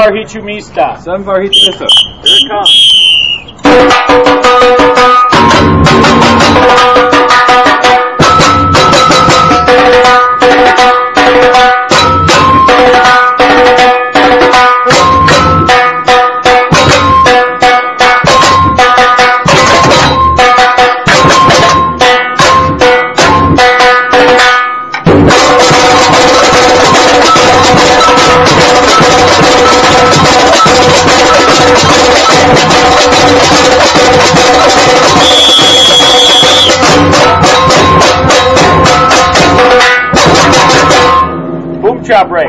Hichumista. Samvar Hichumista. Here it comes. Boom cha break.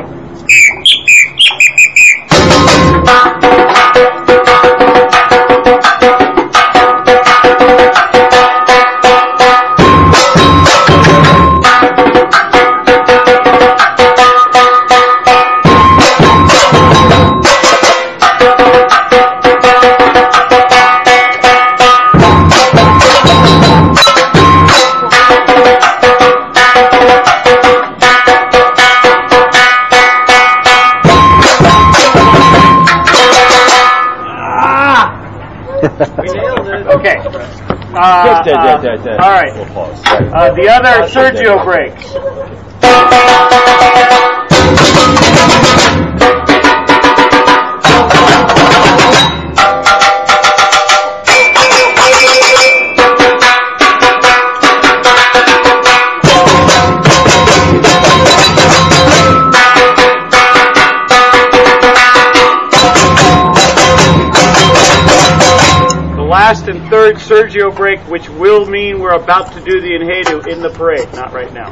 We nailed it. Okay. All right. We'll pause. The other Sergio breaks. Last and third Sergio break, which will mean we're about to do the Enhedu in the parade, not right now.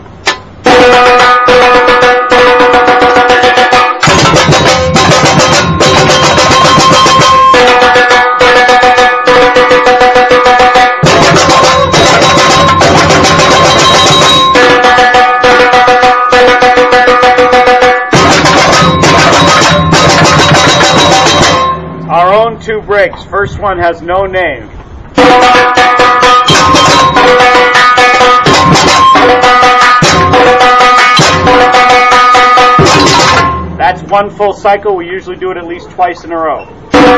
Our own two breaks. First one has no name. That's one full cycle. We usually do it at least twice in a row.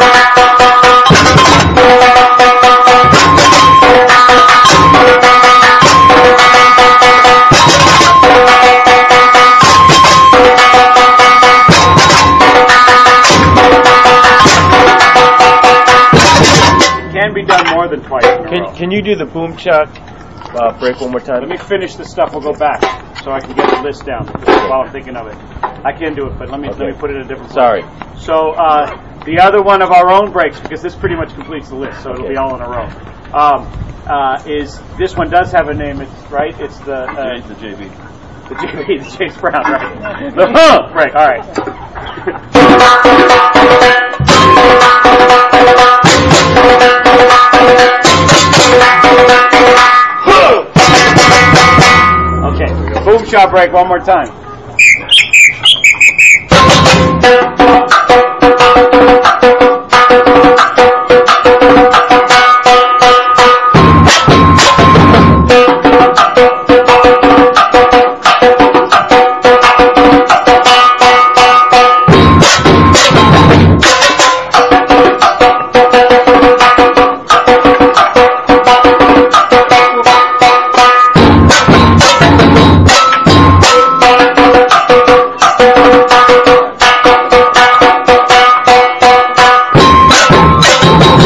Can be done more than twice in a row. Can you do the boom cha break one more time? Let me finish this stuff. We'll go back so I can get the list down while I'm thinking of it. I can do it, but let me put it in a different place. Sorry. So the other one of our own breaks, because this pretty much completes the list, so it'll be all in a row. Is this one does have a name? It's right. It's the JB. The JB, the James Brown, right? The break. All right. Okay, boom shot break one more time.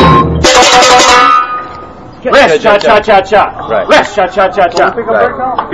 Rest, cha cha cha cha. Right. Rest, cha cha cha cha.